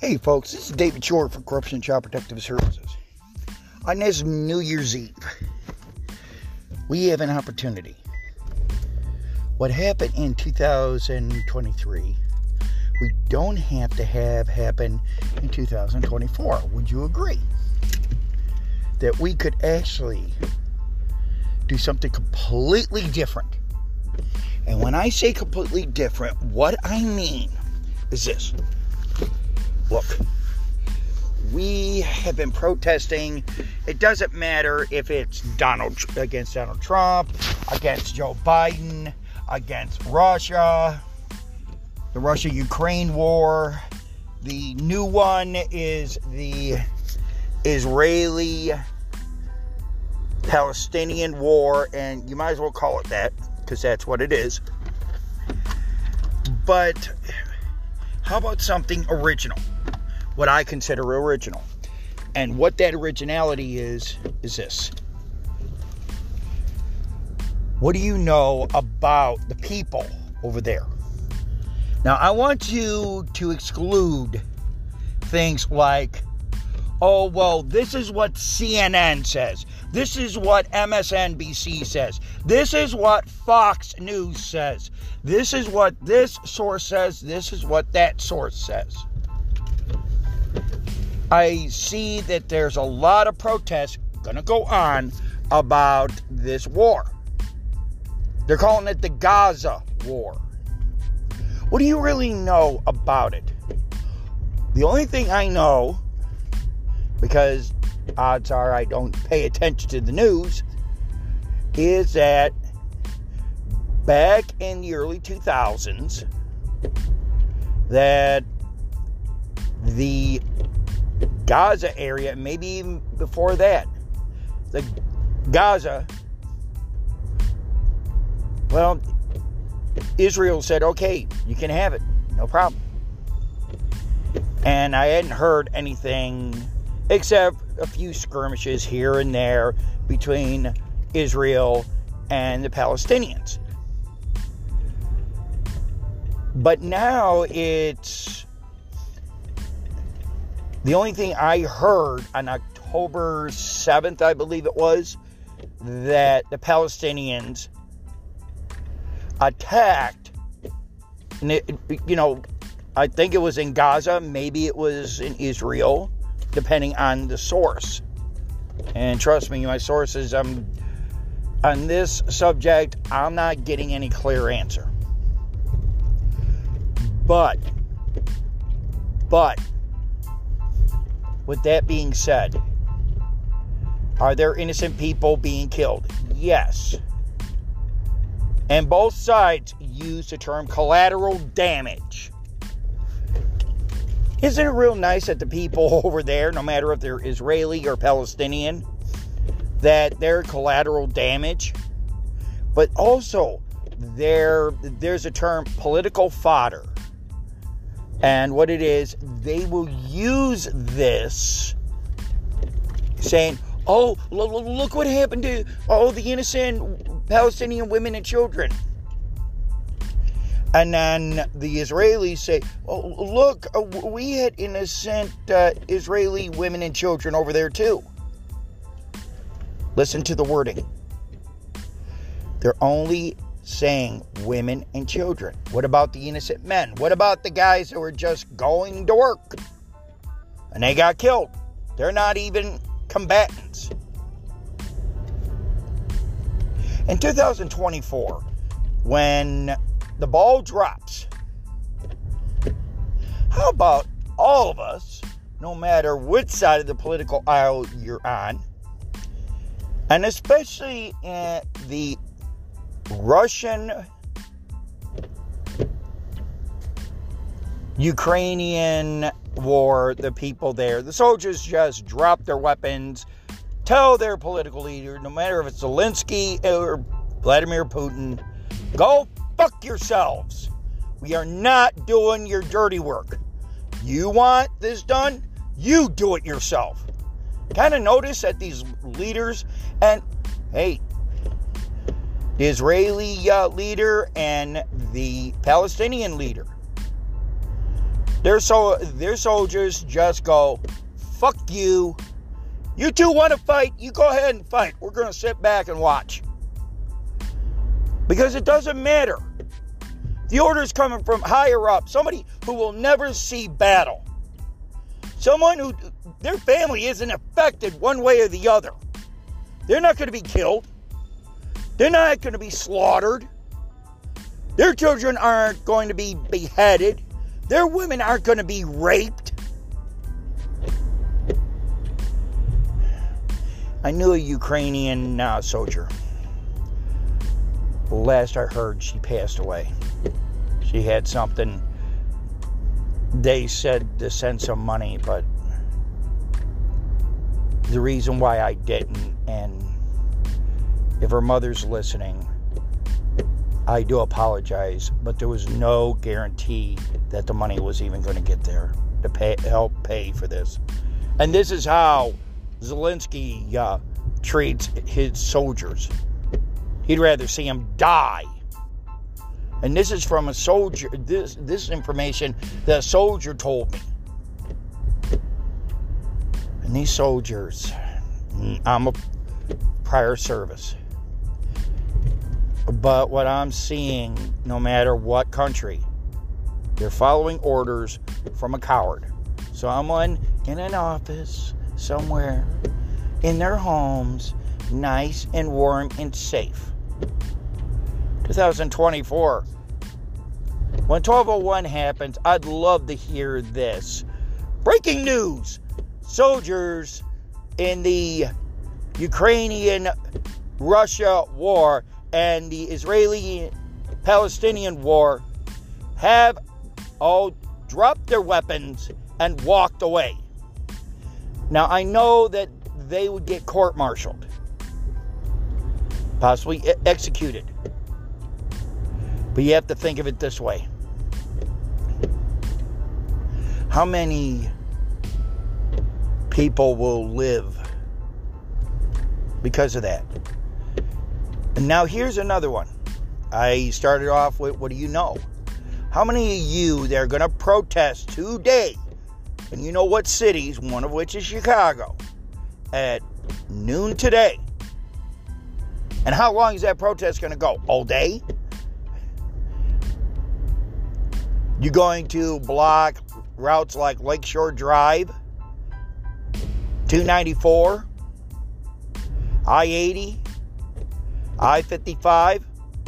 Hey folks, this is David Short from Corruption and Child Protective Services. On this New Year's Eve, we have an opportunity. What happened in 2023, we don't have to have happen in 2024. Would you agree? That we could actually do something completely different. And when I say completely different, what I mean is this. Look, we have been protesting. It doesn't matter if it's against Donald Trump, against Joe Biden, against Russia, the Russia-Ukraine war. The new one is the Israeli-Palestinian war, and you might as well call it that, because that's what it is. But how about something original? What I consider original. And what that originality is this. What do you know about the people over there? Now, I want you to exclude things like, oh, well, this is what CNN says. This is what MSNBC says. This is what Fox News says. This is what this source says. This is what that source says. I see that there's a lot of protests going to go on about this war. They're calling it the Gaza war. What do you really know about it? The only thing I know, because odds are I don't pay attention to the news, is that back in the early 2000s, that the Gaza area, maybe even before that, the Gaza, well, Israel said, okay, you can have it, no problem. And I hadn't heard anything except a few skirmishes here and there between Israel and the Palestinians. But now it's the only thing I heard on October 7th, I believe it was, that the Palestinians attacked, I think it was in Gaza, maybe it was in Israel, depending on the source. And trust me, my sources, on this subject, I'm not getting any clear answer. But, with that being said, are there innocent people being killed? Yes. And both sides use the term collateral damage. Isn't it real nice that the people over there, no matter if they're Israeli or Palestinian, that they're collateral damage? But also, there's a term, political fodder. And what it is, they will use this saying, oh, look what happened to all the innocent Palestinian women and children. And then the Israelis say, oh, look, we had innocent Israeli women and children over there too. Listen to the wording. They're only saying women and children. What about the innocent men? What about the guys who were just going to work and they got killed? They're not even combatants. In 2024, when the ball drops, how about all of us, no matter which side of the political aisle you're on, and especially in the Russian-Ukrainian war, the people there, the soldiers just drop their weapons, tell their political leader, no matter if it's Zelensky or Vladimir Putin, go fuck yourselves. We are not doing your dirty work. You want this done? You do it yourself. Kind of notice that these leaders, and hey, the Israeli leader and the Palestinian leader, Their soldiers just go, fuck you. You two want to fight? You go ahead and fight. We're going to sit back and watch. Because it doesn't matter. The order is coming from higher up. Somebody who will never see battle. Someone who, their family isn't affected one way or the other. They're not going to be killed. They're not going to be slaughtered. Their children aren't going to be beheaded. Their women aren't going to be raped. I knew a Ukrainian soldier. Last I heard, she passed away. She had something. They said to send some money, but the reason why I didn't, and if her mother's listening, I do apologize, but there was no guarantee that the money was even going to get there to help pay for this. And this is how Zelensky treats his soldiers. He'd rather see them die. And this is from a soldier. This information that a soldier told me. And these soldiers, I'm a prior service. But what I'm seeing, no matter what country, they're following orders from a coward. Someone in an office somewhere, in their homes, nice and warm and safe. 2024. When 1201 happens, I'd love to hear this. Breaking news. Soldiers in the Ukrainian-Russia war and the Israeli-Palestinian war have all dropped their weapons and walked away. Now, I know that they would get court-martialed, possibly executed. But you have to think of it this way. How many people will live because of that? And now here's another one. I started off with, what do you know? How many of you that are going to protest today, and you know what cities, one of which is Chicago, at noon today? And how long is that protest going to go? All day? You're going to block routes like Lakeshore Drive, 294, I-80, I-55,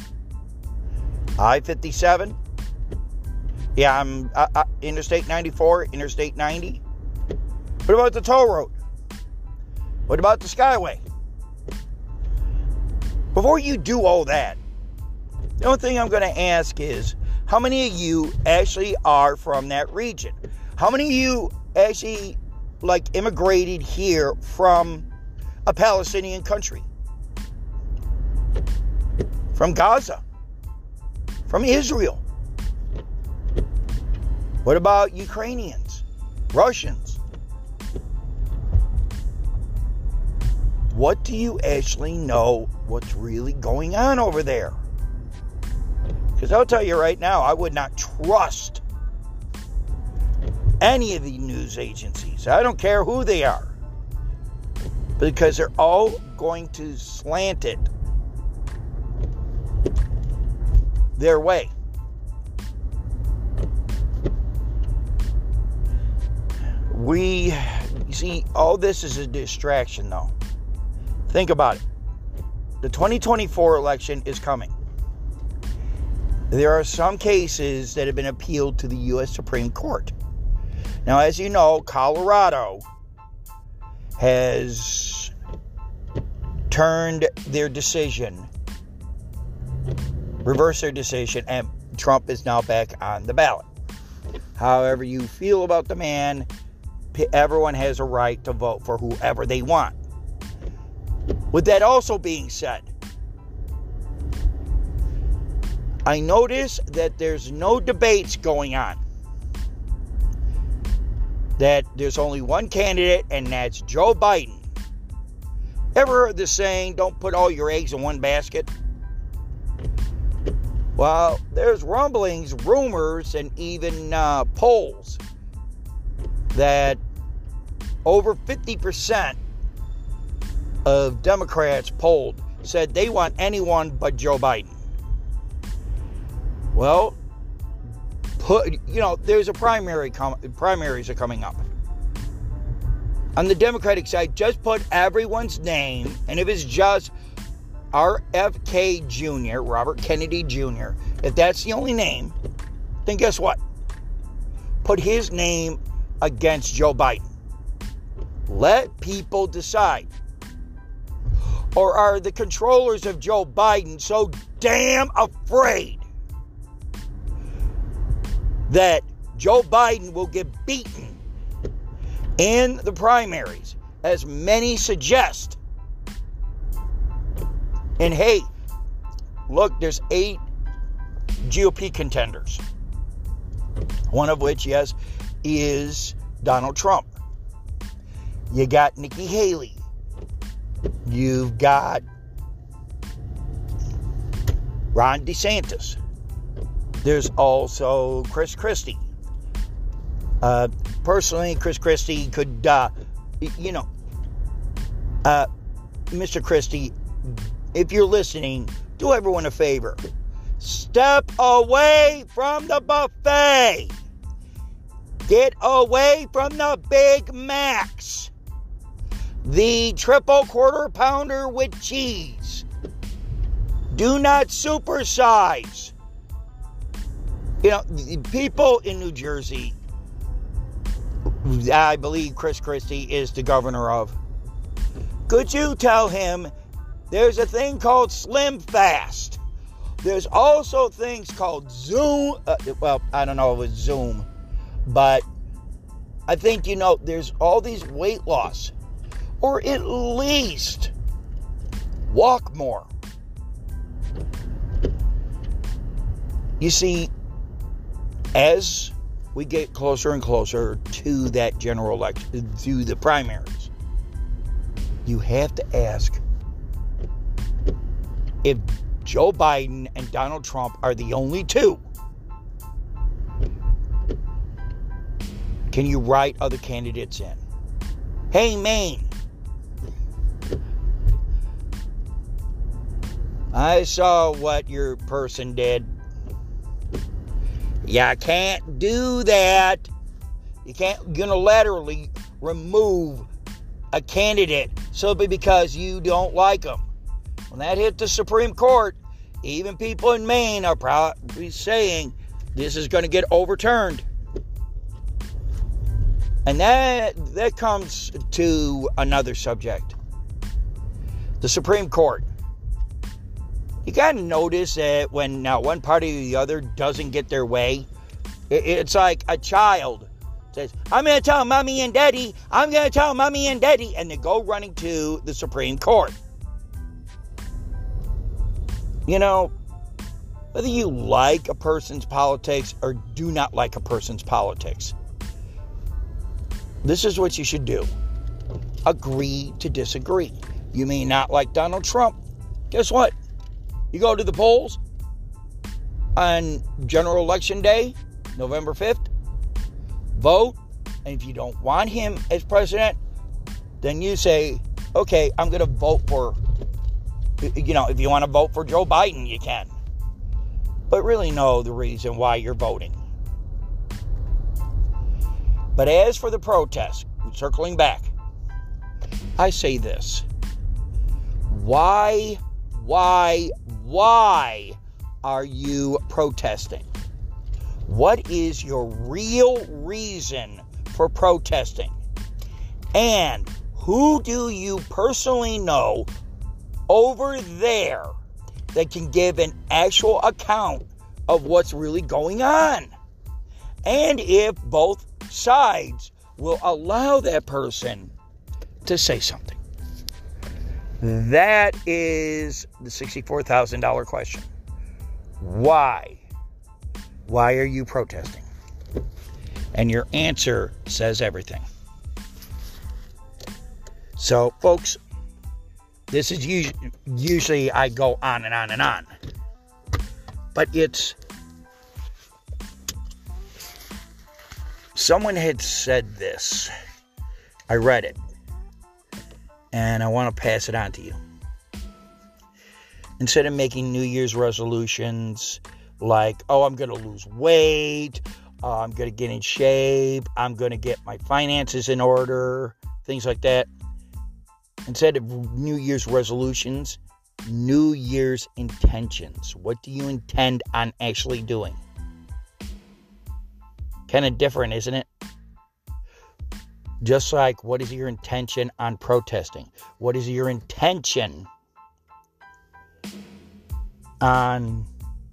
I-57. Yeah, I'm Interstate 94, Interstate 90. What about the toll road? What about the Skyway? Before you do all that, the only thing I'm going to ask is, how many of you actually are from that region? How many of you actually, immigrated here from a Palestinian country? From Gaza? From Israel? What about Ukrainians? Russians? What do you actually know what's really going on over there? Because I'll tell you right now, I would not trust any of the news agencies. I don't care who they are. Because they're all going to slant it their way. You see, all this is a distraction, though. Think about it. The 2024 election is coming. There are some cases that have been appealed to the U.S. Supreme Court. Now, as you know, Colorado has turned their decision, reversed their decision, and Trump is now back on the ballot. However you feel about the man, everyone has a right to vote for whoever they want. With that also being said, I notice that there's no debates going on. That there's only one candidate, and that's Joe Biden. Ever heard the saying, don't put all your eggs in one basket? Well, there's rumblings, rumors, and even polls that over 50% of Democrats polled said they want anyone but Joe Biden. Well, there's a primaries are coming up. On the Democratic side, just put everyone's name, and if it's just RFK Jr., Robert Kennedy Jr., if that's the only name, then guess what? Put his name against Joe Biden. Let people decide. Or are the controllers of Joe Biden so damn afraid that Joe Biden will get beaten in the primaries, as many suggest? And hey, look, there's 8 GOP contenders. One of which, yes, is Donald Trump. You got Nikki Haley. You've got Ron DeSantis. There's also Chris Christie. Personally, Chris Christie could, Mr. Christie, if you're listening, do everyone a favor. Step away from the buffet. Get away from the Big Macs. The triple quarter pounder with cheese. Do not supersize. People in New Jersey, I believe Chris Christie is the governor of. Could you tell him there's a thing called Slim Fast? There's also things called Zoom. I don't know if it's Zoom, but I think, there's all these weight loss. Or at least walk more. You see, as we get closer and closer to that general election, to the primaries, you have to ask if Joe Biden and Donald Trump are the only two. Can you write other candidates in? Hey, Maine. I saw what your person did. You can't do that. You can't unilaterally remove a candidate simply because you don't like them. When that hit the Supreme Court, even people in Maine are probably saying this is going to get overturned. And that comes to another subject. The Supreme Court. You got to notice that when one party or the other doesn't get their way, it's like a child says, I'm going to tell mommy and daddy, I'm going to tell mommy and daddy, and they go running to the Supreme Court. Whether you like a person's politics or do not like a person's politics, this is what you should do. Agree to disagree. You may not like Donald Trump. Guess what? You go to the polls on General Election Day, November 5th, vote, and if you don't want him as president, then you say, okay, I'm going to vote for, if you want to vote for Joe Biden, you can. But really know the reason why you're voting. But as for the protest, circling back, I say this. Why are you protesting? What is your real reason for protesting? And who do you personally know over there that can give an actual account of what's really going on? And if both sides will allow that person to say something. That is the $64,000 question. Why? Why are you protesting? And your answer says everything. So, folks, this is usually I go on and on and on. But it's Someone had said this. I read it. And I want to pass it on to you. Instead of making New Year's resolutions like, oh, I'm going to lose weight, I'm going to get in shape, I'm going to get my finances in order, things like that. Instead of New Year's resolutions, New Year's intentions. What do you intend on actually doing? Kind of different, isn't it? Just like, what is your intention on protesting? What is your intention on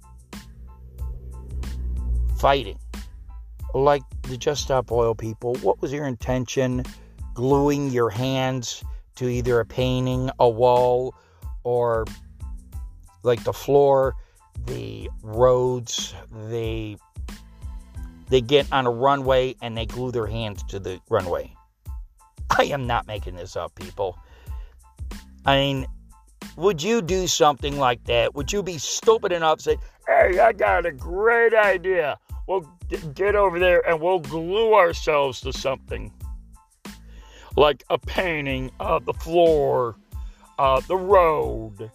fighting? Like the Just Stop Oil people, what was your intention gluing your hands to either a painting, a wall, or like the floor, the roads, they get on a runway and they glue their hands to the runway? I am not making this up, people. I mean, would you do something like that? Would you be stupid enough to say, hey, I got a great idea. We'll get over there and we'll glue ourselves to something. Like a painting, the floor, the road.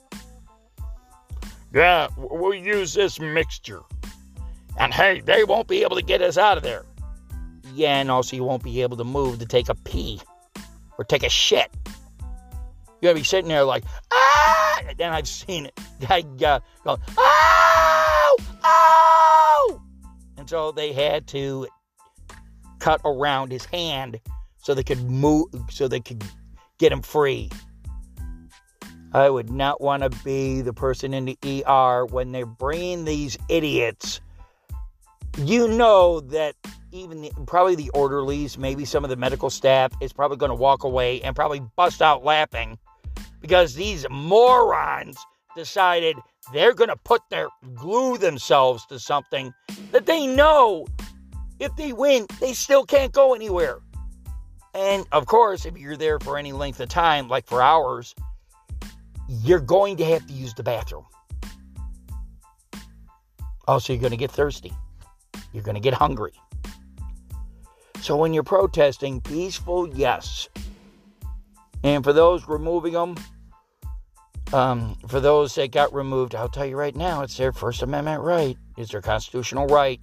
Yeah, we'll use this mixture. And hey, they won't be able to get us out of there. Yeah, and also you won't be able to move to take a pee or take a shit. You're going to be sitting there like, ah! And then I've seen it. Guy going, ow! Ow! And so they had to cut around his hand so they could move, so they could get him free. I would not want to be the person in the ER when they're bringing these idiots. You know that even probably the orderlies, maybe some of the medical staff is probably going to walk away and probably bust out laughing because these morons decided they're going to glue themselves to something that they know if they win, they still can't go anywhere. And of course, if you're there for any length of time, like for hours, you're going to have to use the bathroom. Also, you're going to get thirsty. You're going to get hungry. So when you're protesting, peaceful, yes. And for those removing them, for those that got removed, I'll tell you right now, it's their First Amendment right. It's their constitutional right.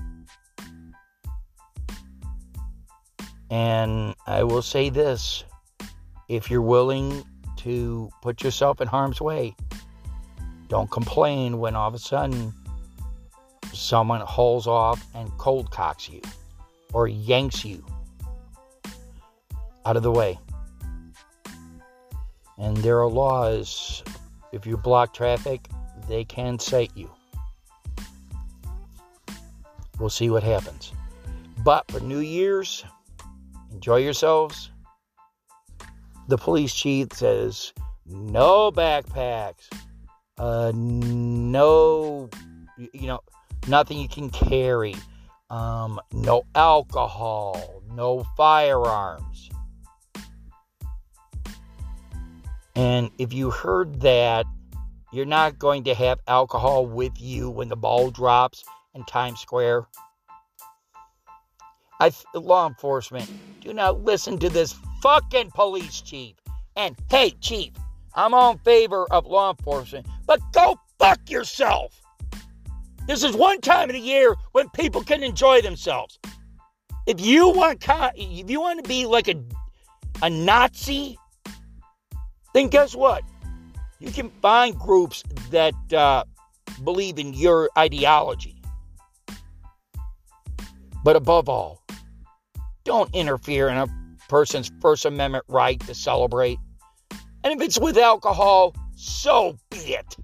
And I will say this. If you're willing to put yourself in harm's way, don't complain when all of a sudden someone hauls off and cold cocks you or yanks you out of the way. And there are laws. If you block traffic, they can cite you. We'll see what happens. But for New Year's, enjoy yourselves. The police chief says no backpacks, no, nothing you can carry, no alcohol, no firearms. And if you heard that, you're not going to have alcohol with you when the ball drops in Times Square. Law enforcement, do not listen to this fucking police chief. And hey, chief, I'm all in favor of law enforcement, but go fuck yourself. This is one time of the year when people can enjoy themselves. If you want to be like a Nazi, then guess what? You can find groups that believe in your ideology. But above all, don't interfere in a person's First Amendment right to celebrate. And if it's with alcohol, so be it.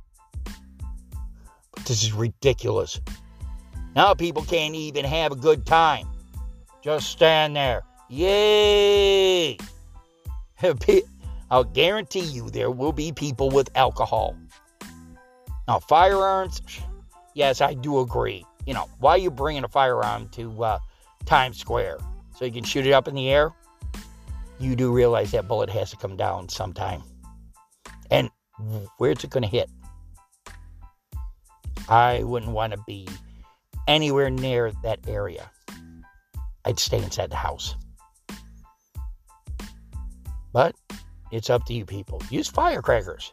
But this is ridiculous. Now people can't even have a good time. Just stand there. Yay! I'll guarantee you there will be people with alcohol. Now, firearms, yes, I do agree. Why are you bringing a firearm to Times Square? So you can shoot it up in the air? You do realize that bullet has to come down sometime. And where's it going to hit? I wouldn't want to be anywhere near that area. I'd stay inside the house. But it's up to you people. Use firecrackers.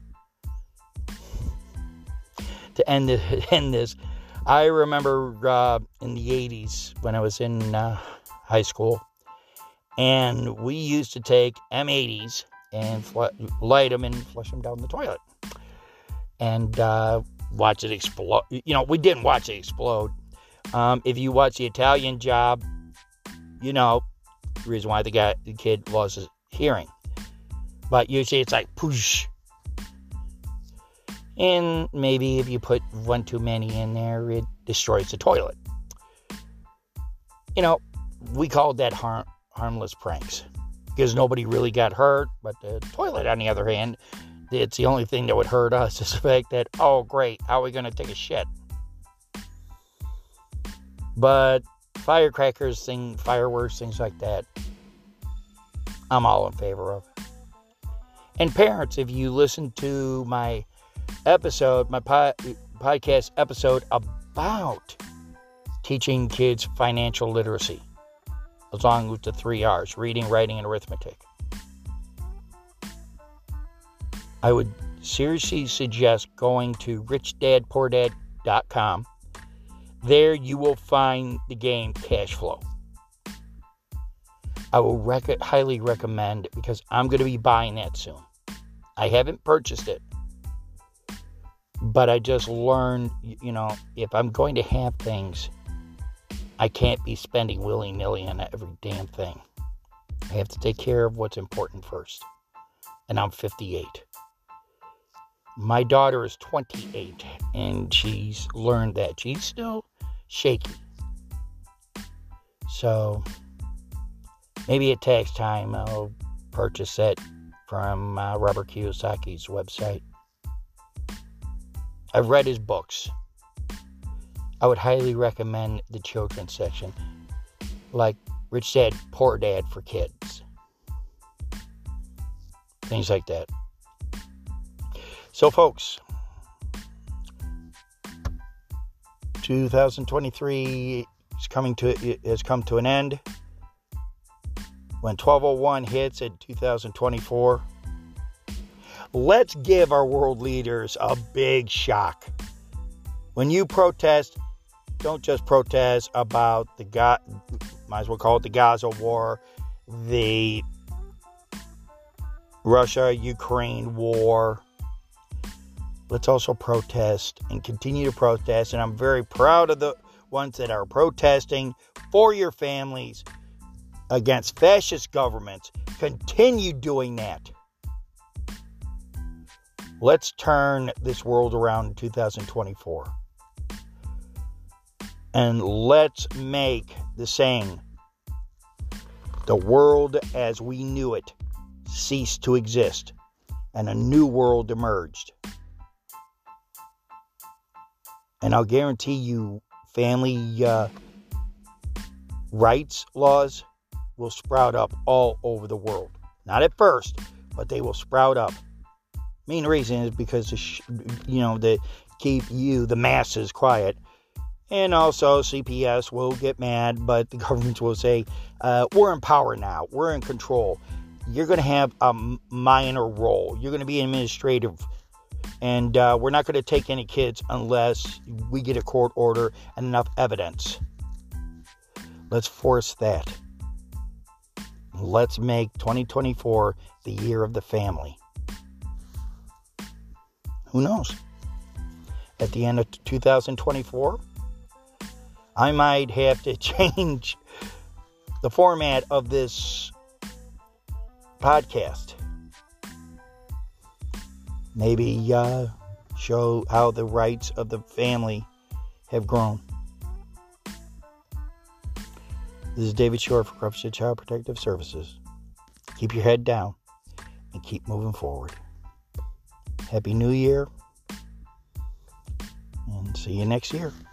To end this, I remember in the 80s when I was in high school, and we used to take M80s and light them and flush them down the toilet. And watch it explode. You know, we didn't watch it explode. If you watch The Italian Job, you know the reason why the kid lost his hearing. But usually it's like, poosh. And maybe if you put one too many in there, it destroys the toilet. You know, we called that harmless pranks. Because nobody really got hurt. But the toilet, on the other hand, it's the only thing that would hurt us is the fact that, oh, great, how are we going to take a shit? But firecrackers, fireworks, things like that, I'm all in favor of. And parents, if you listen to my episode, my podcast episode about teaching kids financial literacy, along with the 3 R's, reading, writing, and arithmetic, I would seriously suggest going to richdadpoordad.com. There you will find the game Cash Flow. I will highly recommend it because I'm going to be buying that soon. I haven't purchased it, but I just learned, you know, if I'm going to have things, I can't be spending willy-nilly on every damn thing. I have to take care of what's important first. And I'm 58. My daughter is 28, and she's learned that. She's still shaky. So, maybe at tax time, I'll purchase it from Robert Kiyosaki's website. I've read his books. I would highly recommend the children's section, like Rich Dad, Poor Dad for kids. Things like that. So, folks, 2023 has come to an end. When 1201 hits in 2024, let's give our world leaders a big shock. When you protest, don't just protest about might as well call it the Gaza war, the Russia-Ukraine war. Let's also protest and continue to protest. And I'm very proud of the ones that are protesting for your families against fascist governments. Continue doing that. Let's turn this world around in 2024. And let's make the saying, the world as we knew it ceased to exist, and a new world emerged. And I'll guarantee you, family rights laws will sprout up all over the world. Not at first, but they will sprout up. Main reason is because, they keep the masses, quiet. And also CPS will get mad, but the governments will say, we're in power now. We're in control. You're going to have a minor role. You're going to be administrative. And we're not going to take any kids unless we get a court order and enough evidence. Let's force that. Let's make 2024 the year of the family. Who knows? At the end of 2024, I might have to change the format of this podcast. Maybe show how the rights of the family have grown. This is David Shore for Corruption Child Protective Services. Keep your head down and keep moving forward. Happy New Year, and see you next year.